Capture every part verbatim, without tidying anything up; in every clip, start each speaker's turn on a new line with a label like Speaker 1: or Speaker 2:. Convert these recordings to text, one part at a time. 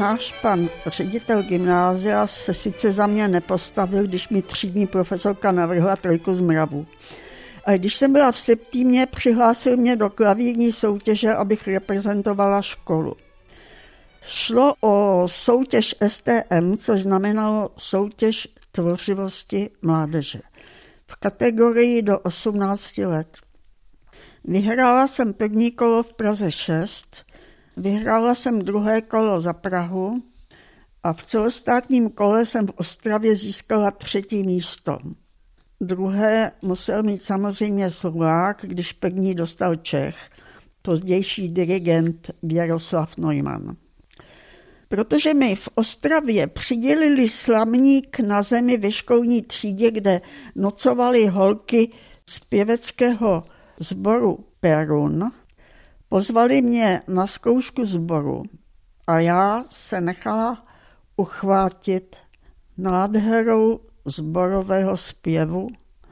Speaker 1: náš pan ředitel gymnázia se sice za mě nepostavil, když mi třídní profesorka navrhla trojku z mravu. A když jsem byla v septímě, přihlásil mě do klavírní soutěže, abych reprezentovala školu. Šlo o soutěž S T M, což znamenalo soutěž tvořivosti mládeže. V kategorii do osmnácti let. Vyhrála jsem první kolo v Praze šest, vyhrála jsem druhé kolo za Prahu a v celostátním kole jsem v Ostravě získala třetí místo. Druhé musel mít samozřejmě Slovák, když první dostal Čech, pozdější dirigent Jaroslav Neumann. Protože mi v Ostravě přidělili slamník na zemi ve školní třídě, kde nocovaly holky z pěveckého sboru Perun, pozvali mě na zkoušku sboru a já se nechala uchvátit nádherou sborového zpěvu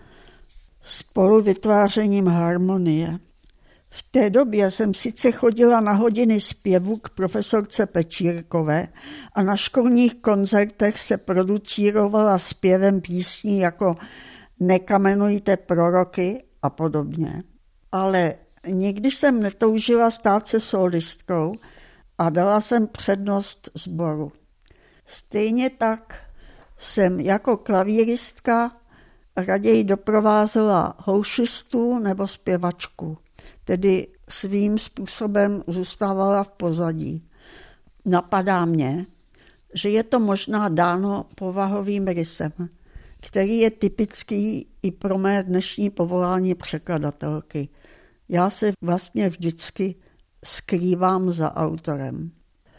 Speaker 1: spolu vytvářením harmonie. V té době jsem sice chodila na hodiny zpěvu k profesorce Pečírkové a na školních koncertech se producírovala zpěvem písní jako Nekamenujte proroky a podobně. Ale nikdy jsem netoužila stát se solistkou a dala jsem přednost sboru. Stejně tak jsem jako klavíristka raději doprovázela houšistu nebo zpěvačku, tedy svým způsobem zůstávala v pozadí. Napadá mě, že je to možná dáno povahovým rysem, který je typický i pro mé dnešní povolání překladatelky. Já se vlastně vždycky skrývám za autorem.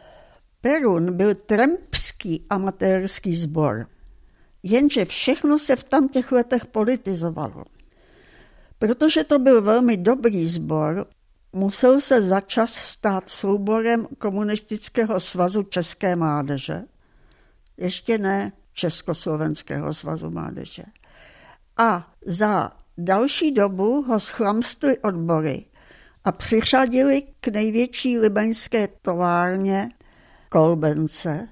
Speaker 1: Perun byl trampský amatérský sbor, jenže všechno se v tamtěch letech politizovalo. Protože to byl velmi dobrý sbor, musel se začas stát souborem Komunistického svazu české mládeže, ještě ne Československého svazu mládeže. A za další dobu ho schlamstly odbory a přiřadili k největší libeňské továrně Kolbence,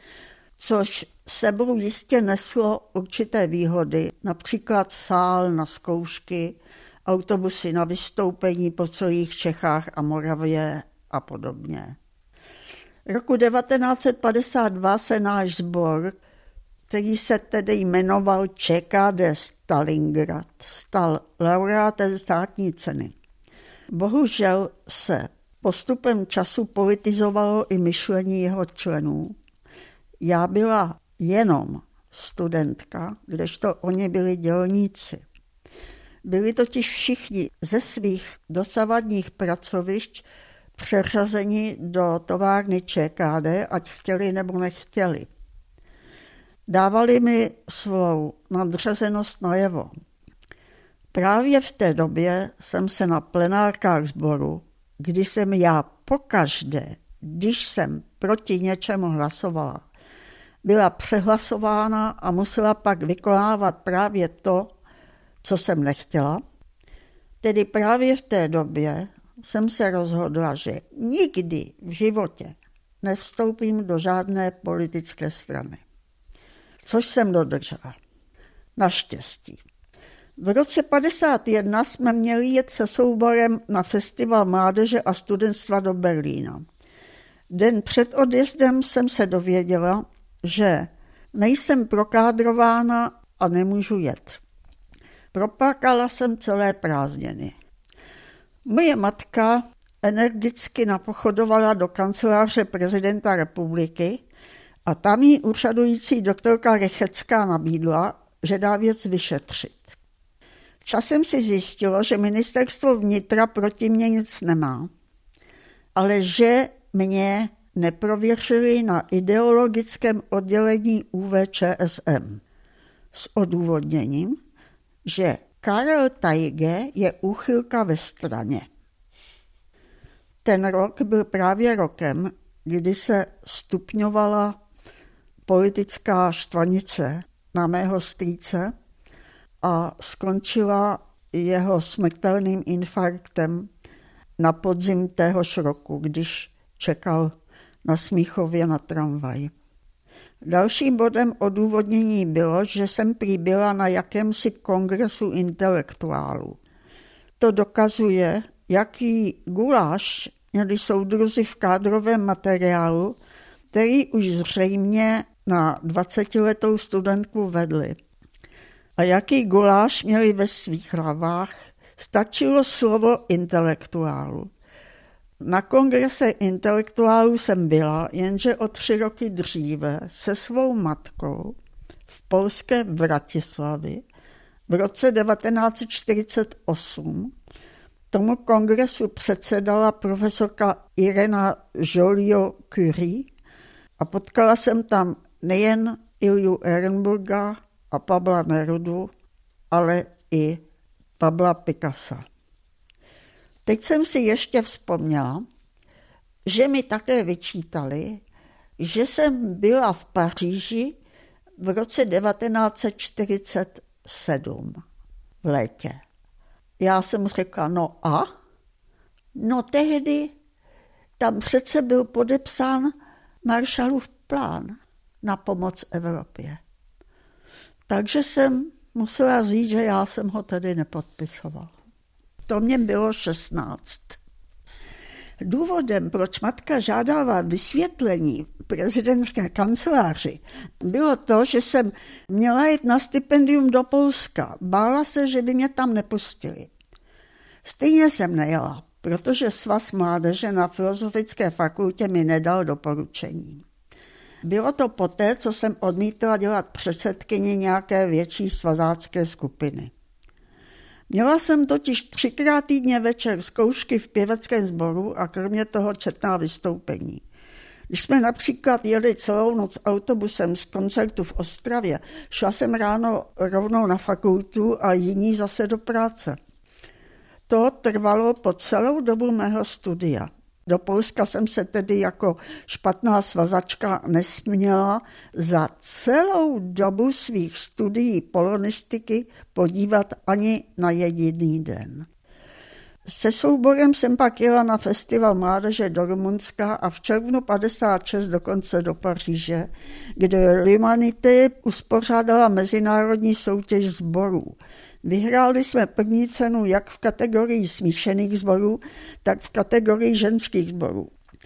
Speaker 1: což sebou jistě neslo určité výhody, například sál na zkoušky, autobusy na vystoupení po celých Čechách a Moravě a podobně. Roku devatenáct set padesát dva se náš sbor, který se tedy jmenoval Č K D Stalingrad, stal laureátem státní ceny. Bohužel se postupem času politizovalo i myšlení jeho členů. Já byla jenom studentka, kdežto oni byli dělníci. Byli totiž všichni ze svých dosavadních pracovišť přeřazeni do továrny Č K D, ať chtěli nebo nechtěli. Dávali mi svou nadřazenost najevo. Právě v té době jsem se na plenárkách sboru, kdy jsem já pokaždé, když jsem proti něčemu hlasovala, byla přehlasována a musela pak vykonávat právě to, co jsem nechtěla. Tedy právě v té době jsem se rozhodla, že nikdy v životě nevstoupím do žádné politické strany. Což jsem dodržela. Naštěstí. V roce padesát jedna jsme měli jet se souborem na festival mládeže a studentstva do Berlína. Den před odjezdem jsem se dověděla, že nejsem prokádrována a nemůžu jet. Proplakala jsem celé prázdniny. Moje matka energicky napochodovala do kanceláře prezidenta republiky a tam jí úřadující doktorka Rychecká nabídla, že dá věc vyšetřit. Časem si zjistilo, že ministerstvo vnitra proti mně nic nemá, ale že mě neprověřili na ideologickém oddělení U V Č S M s odůvodněním, že Karel Tajge je úchylka ve straně. Ten rok byl právě rokem, kdy se stupňovala politická štvanice na mého strýce a skončila jeho smrtelným infarktem na podzim téhož roku, když čekal na Smíchově na tramvaj. Dalším bodem odůvodnění bylo, že jsem prý byla na jakémsi kongresu intelektuálů. To dokazuje, jaký guláš měli soudruzi v kádrovém materiálu, který už zřejmě na dvacetiletou studentku vedli. A jaký guláš měli ve svých hlavách, stačilo slovo intelektuálu. Na kongrese intelektuálů jsem byla, jenže o tři roky dříve se svou matkou v polské Vratislavi v roce devatenáct set čtyřicet osm tomu kongresu předsedala profesorka Irena Joliot-Curie a potkala jsem tam nejen Ilju Ehrenburga a Pabla Nerudu, ale i Pabla Picassa. Teď jsem si ještě vzpomněla, že mi také vyčítali, že jsem byla v Paříži v roce devatenáct set čtyřicet sedm v létě. Já jsem řekla, no a? No tehdy tam přece byl podepsán Marshallův plán na pomoc Evropě. Takže jsem musela říct, že já jsem ho tedy nepodpisovala. To mě bylo šestnáct. Důvodem, proč matka žádala vysvětlení prezidentské kanceláři, bylo to, že jsem měla jít na stipendium do Polska. Bála se, že by mě tam nepustili. Stejně jsem nejela, protože Svaz mládeže na Filozofické fakultě mi nedal doporučení. Bylo to poté, co jsem odmítla dělat předsedkyni nějaké větší svazácké skupiny. Měla jsem totiž třikrát týdně večer zkoušky v pěveckém sboru a kromě toho četná vystoupení. Když jsme například jeli celou noc autobusem z koncertu v Ostravě, šla jsem ráno rovnou na fakultu a jiní zase do práce. To trvalo po celou dobu mého studia. Do Polska jsem se tedy jako špatná svazačka nesměla za celou dobu svých studií polonistiky podívat ani na jediný den. Se souborem jsem pak jela na festival mládeže do Rumunska a v červnu padesát šest dokonce do Paříže, kde L'Humanité uspořádala mezinárodní soutěž sborů. Vyhráli jsme první cenu jak v kategorii smíšených sborů, tak v kategorii ženských sborů.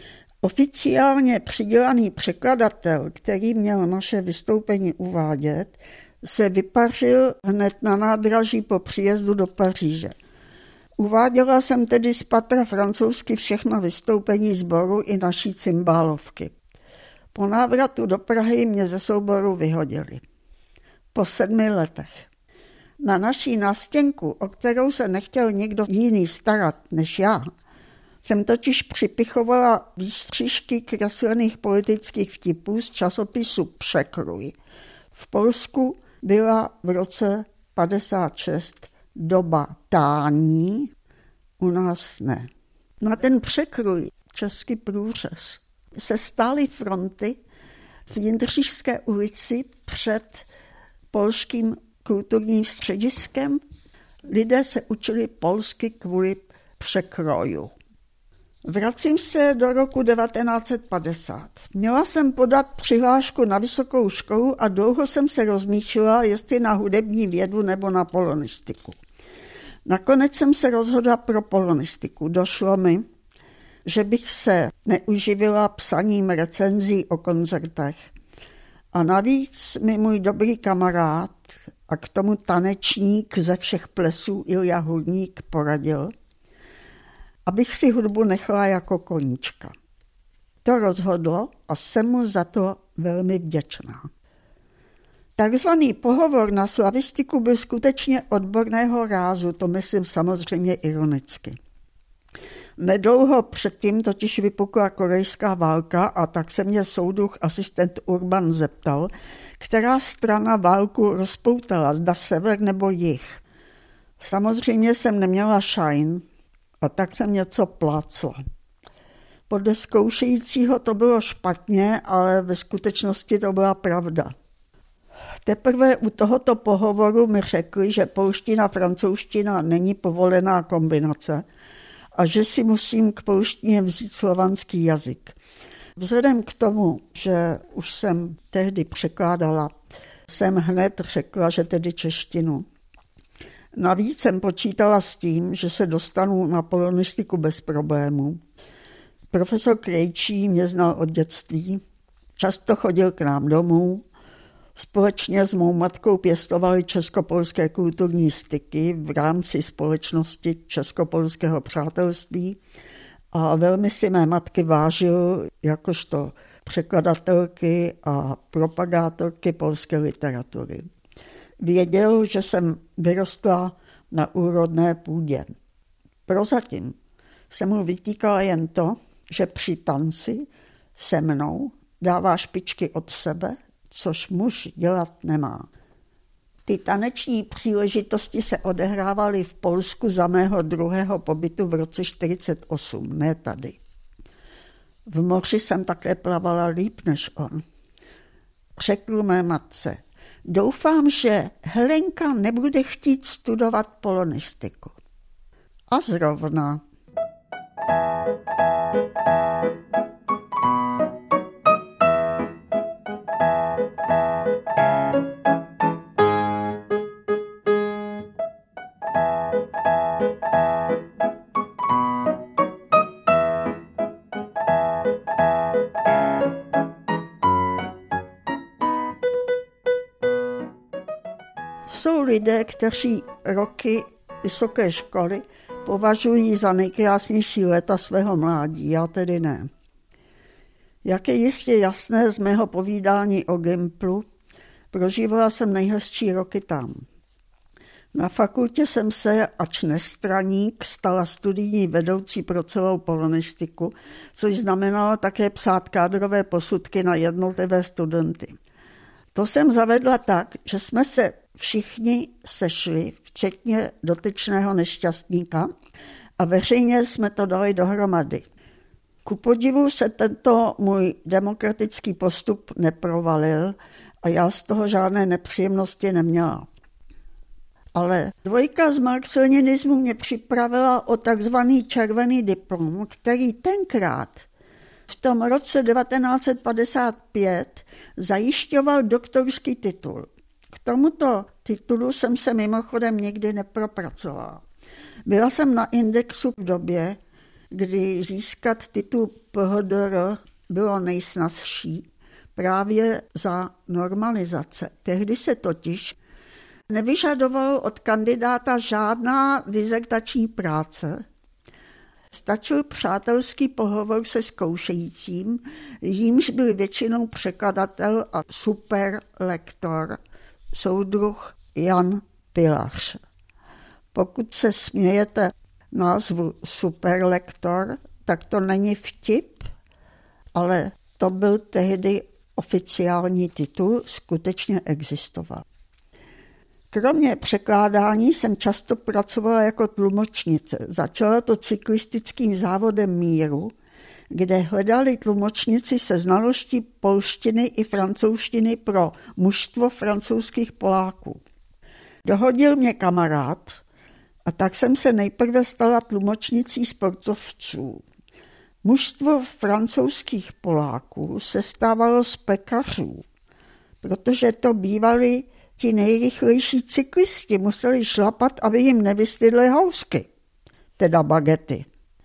Speaker 1: Oficiálně přidělaný překladatel, který měl naše vystoupení uvádět, se vypařil hned na nádraží po příjezdu do Paříže. Uváděla jsem tedy z patra francouzsky všechna vystoupení sboru i naší cymbálovky. Po návratu do Prahy mě ze souboru vyhodili. Po sedmi letech. Na naší nástěnku, o kterou se nechtěl někdo jiný starat než já, jsem totiž připichovala výstřižky kreslených politických vtipů z časopisu Překruj. V Polsku byla v roce padesát šest doba tání, u nás ne. Na ten Překruj, český průřez, se stály fronty v Jindřišské ulici před polským kulturním střediskem. Lidé se učili polsky kvůli překroju. Vracím se do roku devatenáct set padesát. Měla jsem podat přihlášku na vysokou školu a dlouho jsem se rozmýšlela, jestli na hudební vědu nebo na polonistiku. Nakonec jsem se rozhodla pro polonistiku. Došlo mi, že bych se neuživila psaním recenzí o koncertech. A navíc mi můj dobrý kamarád a k tomu tanečník ze všech plesů Ilja Hudník poradil, abych si hudbu nechala jako koníčka. To rozhodlo a jsem mu za to velmi vděčná. Takzvaný pohovor na slavistiku byl skutečně odborného rázu, to myslím samozřejmě ironicky. Nedlouho předtím totiž vypukla korejská válka a tak se mě soudruh asistent Urban zeptal, která strana válku rozpoutala, zda sever nebo jih. Samozřejmě jsem neměla šajn a tak jsem něco plácla. Podle zkoušejícího to bylo špatně, ale ve skutečnosti to byla pravda. Teprve u tohoto pohovoru mi řekli, že polština francouzština není povolená kombinace a že si musím k polštině vzít slovanský jazyk. Vzhledem k tomu, že už jsem tehdy překládala, jsem hned řekla, že tedy češtinu. Navíc jsem počítala s tím, že se dostanu na polonistiku bez problémů. Profesor Krejčí mě znal od dětství, často chodil k nám domů, společně s mou matkou pěstovali českopolské kulturní styky v rámci společnosti Českopolského přátelství a velmi si mé matky vážil jakožto překladatelky a propagátorky polské literatury. Věděl, že jsem vyrostla na úrodné půdě. Prozatím se mu vytýkala jen to, že při tanci se mnou dává špičky od sebe, což muž dělat nemá. Ty taneční příležitosti se odehrávaly v Polsku za mého druhého pobytu v roce čtyřicet osm, ne tady. V moři jsem také plavala líp než on. Řekl mé matce, doufám, že Helenka nebude chtít studovat polonistiku. A zrovna. Jsou lidé, kteří roky vysoké školy považují za nejkrásnější léta svého mládí, já tedy ne. Jak je jistě jasné z mého povídání o Gimplu, prožívala jsem nejhezčí roky tam. Na fakultě jsem se, ač nestraník, stala studijní vedoucí pro celou polonistiku, což znamenalo také psát kádrové posudky na jednotlivé studenty. To jsem zavedla tak, že jsme se všichni sešli, včetně dotyčného nešťastníka, a veřejně jsme to dali dohromady. Ku podivu se tento můj demokratický postup neprovalil a já z toho žádné nepříjemnosti neměla. Ale dvojka z marxleninismu mě připravila o takzvaný červený diplom, který tenkrát v tom roce devatenáct set padesát pět zajišťoval doktorský titul. K tomuto titulu jsem se mimochodem nikdy nepropracovala. Byla jsem na Indexu v době, kdy získat titul P H D R bylo nejsnazší právě za normalizace. Tehdy se totiž nevyžadovalo od kandidáta žádná dizertační práce. Stačil přátelský pohovor se zkoušejícím, jímž byl většinou překladatel a superlektor, soudruh Jan Pilař. Pokud se smějete názvu superlektor, tak to není vtip, ale to byl tehdy oficiální titul, skutečně existoval. Kromě překládání jsem často pracovala jako tlumočnice. Začala to cyklistickým závodem míru, kde hledali tlumočníci se znalostí polštiny i francouzštiny pro mužstvo francouzských Poláků. Dohodil mě kamarád a tak jsem se nejprve stala tlumočnicí sportovců. Mužstvo francouzských Poláků se stávalo z pekařů, protože to bývali ti nejrychlejší cyklisti, museli šlapat, aby jim nevystydly housky, teda bagety.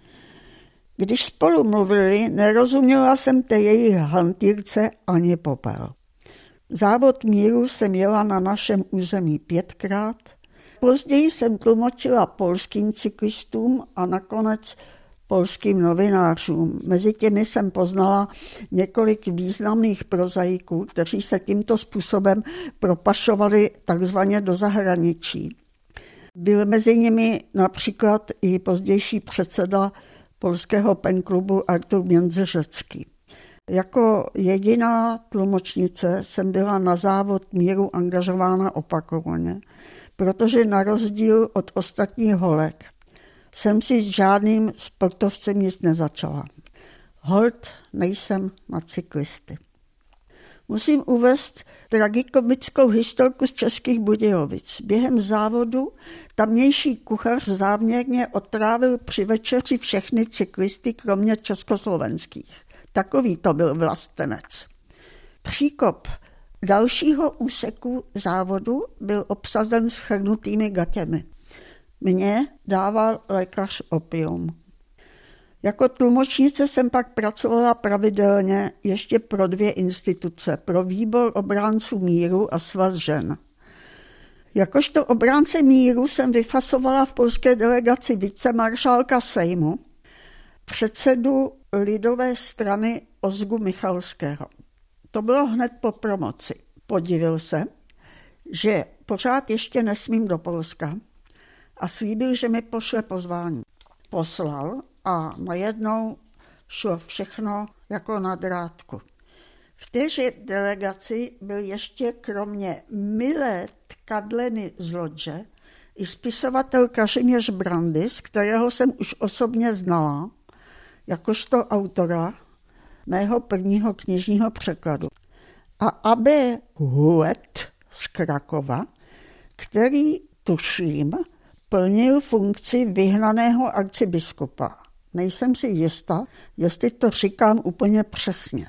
Speaker 1: Když spolu mluvili, nerozuměla jsem té jejich hantýrce ani popel. Závod míru jsem jela na našem území pětkrát, později jsem tlumočila polským cyklistům a nakonec polským novinářům. Mezi těmi jsem poznala několik významných prozaiků, kteří se tímto způsobem propašovali takzvaně do zahraničí. Byl mezi nimi například i pozdější předseda polského penklubu Artur Międzyrzecki. Jako jediná tlumočnice jsem byla na závod míru angažována opakovaně, protože na rozdíl od ostatních holek jsem si s žádným sportovcem nic nezačala. Holt nejsem na cyklisty. Musím uvést tragikomickou historku z Českých Budějovic. Během závodu tamnější kuchař záměrně otrávil při večeři všechny cyklisty, kromě československých. Takový to byl vlastenec. Příkop dalšího úseku závodu byl obsazen shrnutými gatěmi. Mně dával lékař opium. Jako tlumočnice jsem pak pracovala pravidelně ještě pro dvě instituce, pro Výbor obránců míru a Svaz žen. Jakožto obránce míru jsem vyfasovala v polské delegaci vicemaršálka Sejmu, předsedu lidové strany Ozgu Michalského. To bylo hned po promoci. Podivil se, že pořád ještě nesmím do Polska a slíbil, že mi pošle pozvání. Poslal a najednou šlo všechno jako na drátku. V téže delegaci byl ještě kromě milé Tkadleny z Lodže i spisovatel Kazimierz Brandis, kterého jsem už osobně znala, jakožto autora mého prvního knižního překladu. A A B Huet z Krakova, který, tuším, plnil funkci vyhnaného arcibiskupa. Nejsem si jistá, jestli to říkám úplně přesně.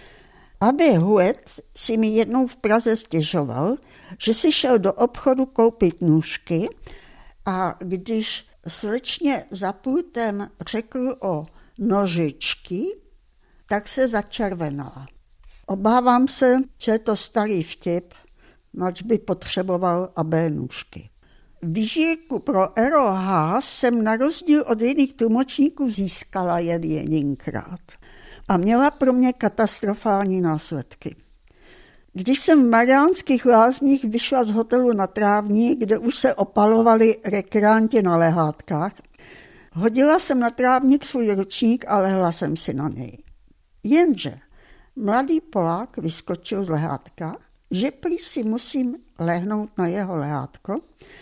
Speaker 1: A B Huet si mi jednou v Praze stěžoval, že si šel do obchodu koupit nůžky a když slečně za pultem řekl o nožičky, tak se začervenala. Obávám se, že je to starý vtip, nač by potřeboval A B nůžky. Výžírku pro R O H jsem na rozdíl od jiných tlumočníků získala jen jedinkrát a měla pro mě katastrofální následky. Když jsem v Mariánských Lázních vyšla z hotelu na Trávník, kde už se opalovali rekreanti na lehátkách, hodila jsem na trávník svůj ručník a lehla jsem si na něj. Jenže mladý Polák vyskočil z lehátka, že prý si musím lehnout na jeho lehátko,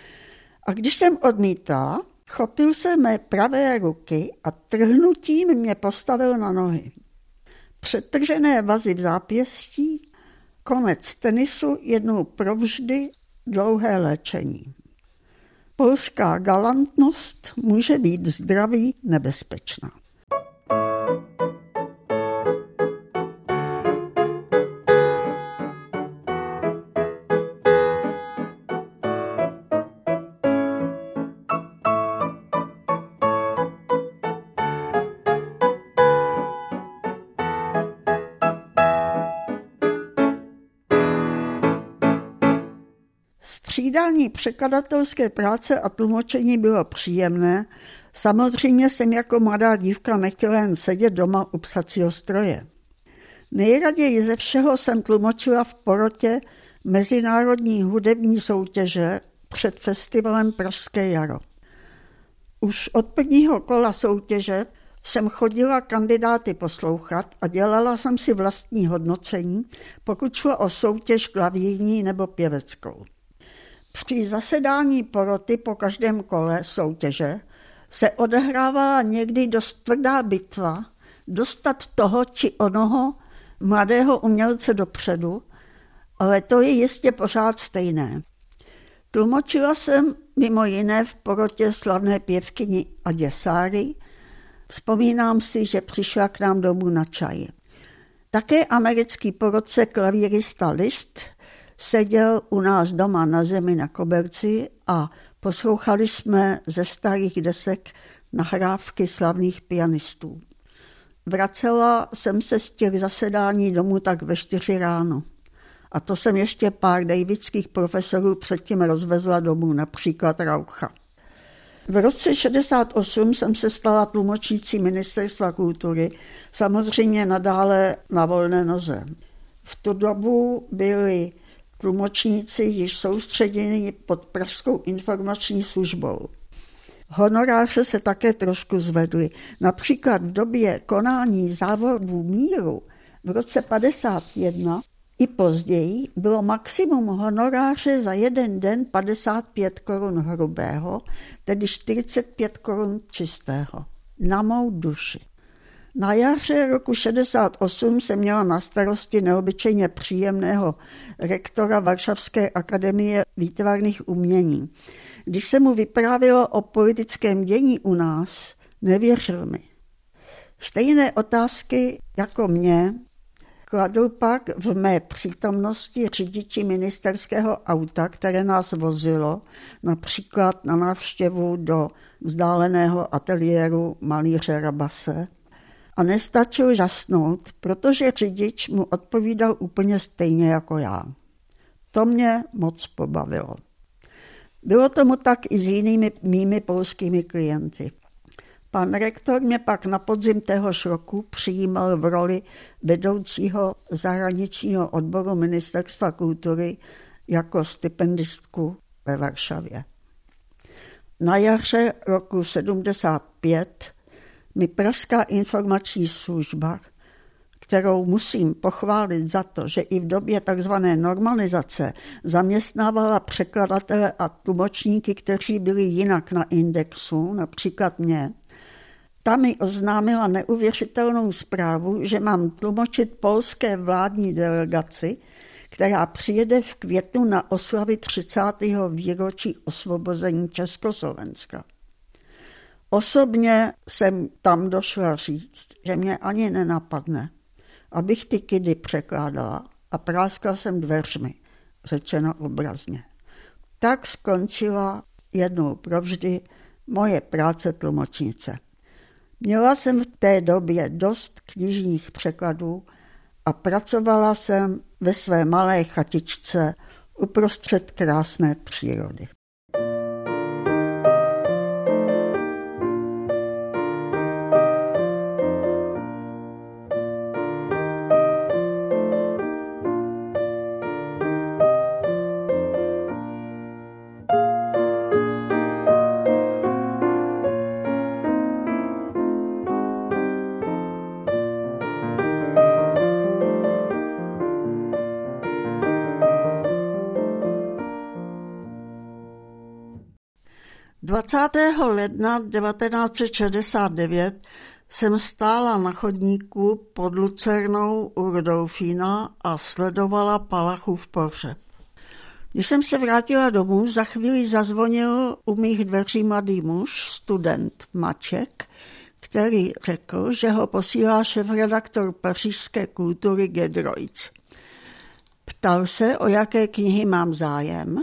Speaker 1: a když jsem odmítala, chopil se mé pravé ruky a trhnutím mě postavil na nohy. Přetržené vazy v zápěstí, konec tenisu, jednou provždy dlouhé léčení. Polská galantnost může být zdraví nebezpečná. Střídání překladatelské práce a tlumočení bylo příjemné. Samozřejmě jsem jako mladá dívka nechtěla jen sedět doma u psacího stroje. Nejraději ze všeho jsem tlumočila v porotě mezinárodní hudební soutěže před festivalem Pražské jaro. Už od prvního kola soutěže jsem chodila kandidáty poslouchat a dělala jsem si vlastní hodnocení, pokud šlo o soutěž klavírní nebo pěveckou. Při zasedání poroty po každém kole soutěže se odehrávala někdy dost tvrdá bitva dostat toho či onoho mladého umělce dopředu, ale to je jistě pořád stejné. Tlumočila jsem mimo jiné v porotě slavné pěvkyni Adě Sáry. Vzpomínám si, že přišla k nám domů na čaj. Také americký porotce klavírista Liszt seděl u nás doma na zemi na koberci a poslouchali jsme ze starých desek nahrávky slavných pianistů. Vracela jsem se z těch zasedání domů tak ve čtyři ráno. A to jsem ještě pár davidských profesorů předtím rozvezla domů, například Raucha. V roce šedesát osm jsem se stala tlumočnící Ministerstva kultury, samozřejmě nadále na volné noze. V tu dobu byli tlumočníci již soustředěni pod Pražskou informační službou. Honoráře se také trošku zvedly. Například v době konání závodů míru v roce padesát jedna i později bylo maximum honoráře za jeden den padesát pět korun hrubého, tedy čtyřicet pět korun čistého. Na mou duši. Na jaře roku šedesát osm jsem měla na starosti neobyčejně příjemného rektora Varšavské akademie výtvarných umění. Když se mu vyprávělo o politickém dění u nás, nevěřil mi. Stejné otázky jako mě kladl pak v mé přítomnosti řidiči ministerského auta, které nás vozilo, například na návštěvu do vzdáleného ateliéru malíře Rabase. A nestačil žasnout, protože řidič mu odpovídal úplně stejně jako já. To mě moc pobavilo. Bylo tomu tak i s jinými mými polskými klienty. Pan rektor mě pak na podzim téhož roku přijímal v roli vedoucího zahraničního odboru Ministerstva kultury jako stipendistku ve Varšavě. Na jaře roku sedmdesát pět mi Pražská informační služba, kterou musím pochválit za to, že i v době tzv. Normalizace zaměstnávala překladatele a tlumočníky, kteří byli jinak na indexu, například mě, ta mi oznámila neuvěřitelnou zprávu, že mám tlumočit polské vládní delegaci, která přijede v květnu na oslavy třicátého výročí osvobození Československa. Osobně jsem tam došla říct, že mě ani nenapadne, abych ty kidy překládala a práskla jsem dveřmi, řečeno obrazně. Tak skončila jednou provždy moje práce tlumočnice. Měla jsem v té době dost knižních překladů a pracovala jsem ve své malé chatičce uprostřed krásné přírody. dvacátého ledna devatenáct set šedesát devět jsem stála na chodníku pod lucernou u Rudolfína a sledovala Palachův pohřeb. Když jsem se vrátila domů, za chvíli zazvonil u mých dveří mladý muž, student Maček, který řekl, že ho posílá šéfredaktor pařížské kultury Gedroic. Ptal se, o jaké knihy mám zájem.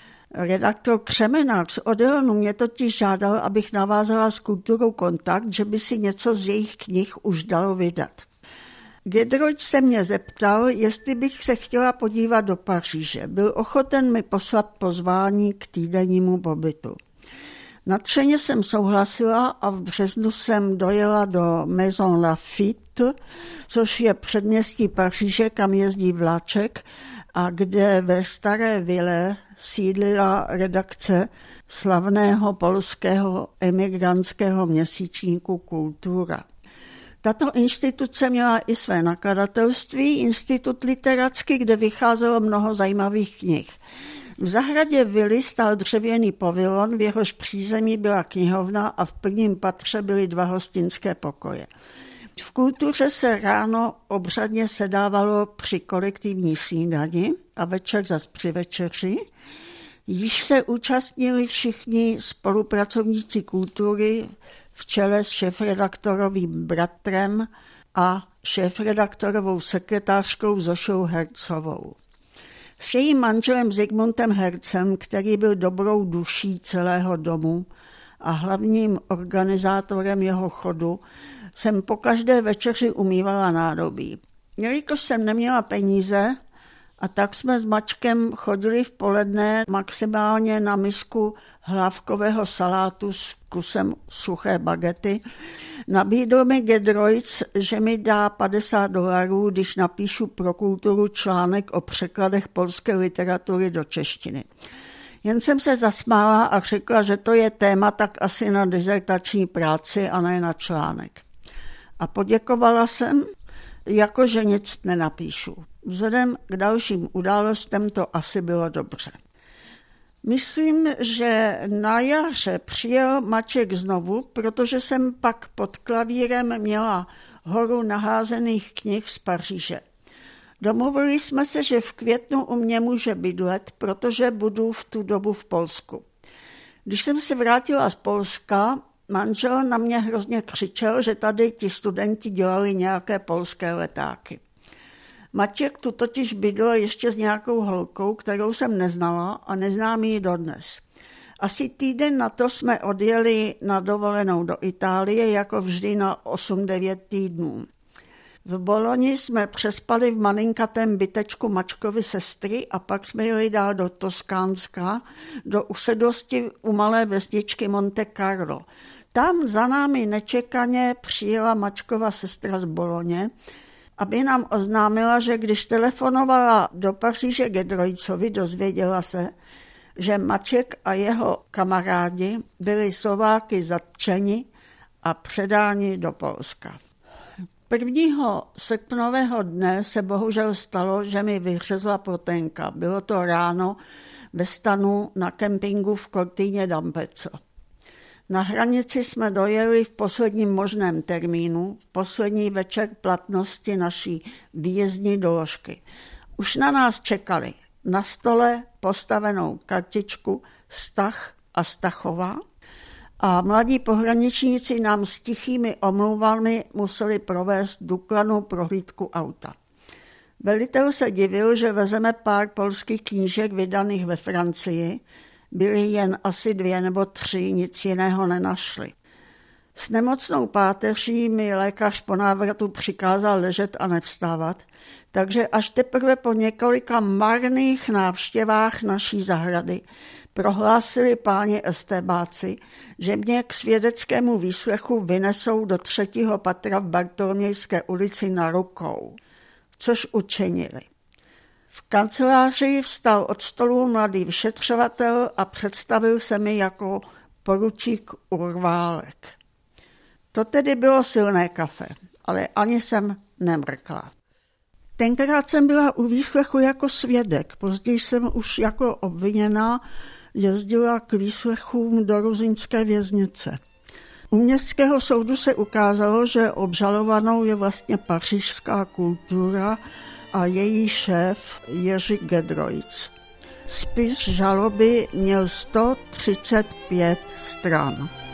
Speaker 1: Redaktor Křemenák z Odeonu mě totiž žádal, abych navázala s kulturou kontakt, že by si něco z jejich knih už dalo vydat. Gedroic se mě zeptal, jestli bych se chtěla podívat do Paříže. Byl ochoten mi poslat pozvání k týdennímu pobytu. Nadšeně jsem souhlasila a v březnu jsem dojela do Maison Lafitte, což je předměstí Paříže, kam jezdí vláček, a kde ve staré vile sídlila redakce slavného polského emigrantského měsíčníku Kultura. Tato instituce měla i své nakladatelství, Institut literářský, kde vycházelo mnoho zajímavých knih. V zahradě vily stál dřevěný pavilon, v jehož přízemí byla knihovna a v prvním patře byly dva hostinské pokoje. V Kultuře se ráno obřadně sedávalo při kolektivní snídani a večer zas při večeři. Již se účastnili všichni spolupracovníci Kultury v čele s šéfredaktorovým bratrem a šéfredaktorovou sekretářkou Zošou Hercovou. S jejím manželem Zigmundem Hercem, který byl dobrou duší celého domu a hlavním organizátorem jeho chodu, jsem po každé večeři umývala nádobí. Jelikož jsem neměla peníze, a tak jsme s Mačkem chodili v poledne maximálně na misku hlávkového salátu s kusem suché bagety. Nabídl mi Gedroic, že mi dá padesát dolarů, když napíšu pro Kulturu článek o překladech polské literatury do češtiny. Jen jsem se zasmála a řekla, že to je téma tak asi na dizertační práci a ne na článek. A poděkovala jsem, jakože nic nenapíšu. Vzhledem k dalším událostem to asi bylo dobře. Myslím, že na jaře přijel Maček znovu, protože jsem pak pod klavírem měla horu naházených knih z Paříže. Domluvili jsme se, že v květnu u mě může bydlet, protože budu v tu dobu v Polsku. Když jsem se vrátila z Polska, manžel na mě hrozně křičel, že tady ti studenti dělali nějaké polské letáky. Matěk tu totiž bydl ještě s nějakou holkou, kterou jsem neznala a neznám ji dodnes. Asi týden na to jsme odjeli na dovolenou do Itálie, jako vždy na osm devět týdnů. V Boloni jsme přespali v malinkatém bytečku Mačkovy sestry a pak jsme jeli dál do Toskánska, do usedlosti u malé vesničky Monte Carlo. Tam za námi nečekaně přijela Mačkova sestra z Boloně, aby nám oznámila, že když telefonovala do Paříže Gedrojcovi, dozvěděla se, že Maček a jeho kamarádi byli Slováky zatčeni a předáni do Polska. Prvního srpnového dne se bohužel stalo, že mi vyhřezla ploténka. Bylo to ráno ve stanu na kempingu v Cortina d'Ampezzo. Na hranici jsme dojeli v posledním možném termínu, poslední večer platnosti naší výjezdní doložky. Už na nás čekali na stole postavenou kartičku Stach a Stachová a mladí pohraničníci nám s tichými omluvami museli provést důkladnou prohlídku auta. Velitel se divil, že vezeme pár polských knížek vydaných ve Francii, byly jen asi dvě nebo tři, nic jiného nenašli. S nemocnou páteří mi lékař po návratu přikázal ležet a nevstávat, takže až teprve po několika marných návštěvách naší zahrady prohlásili páni estébáci, že mě k svědeckému výslechu vynesou do třetího patra v Bartolomějské ulici na rukou, což učinili. V kanceláři vstal od stolu mladý vyšetřovatel a představil se mi jako poručík Urválek. To tedy bylo silné kafe, ale ani jsem nemrkla. Tenkrát jsem byla u výslechu jako svědek, později jsem už jako obviněná jezdila k výslechům do Ruzyňské věznice. U městského soudu se ukázalo, že obžalovanou je vlastně pařížská kultura a její šéf Jiří Gedrojc. Spis žaloby měl sto třicet pět stran.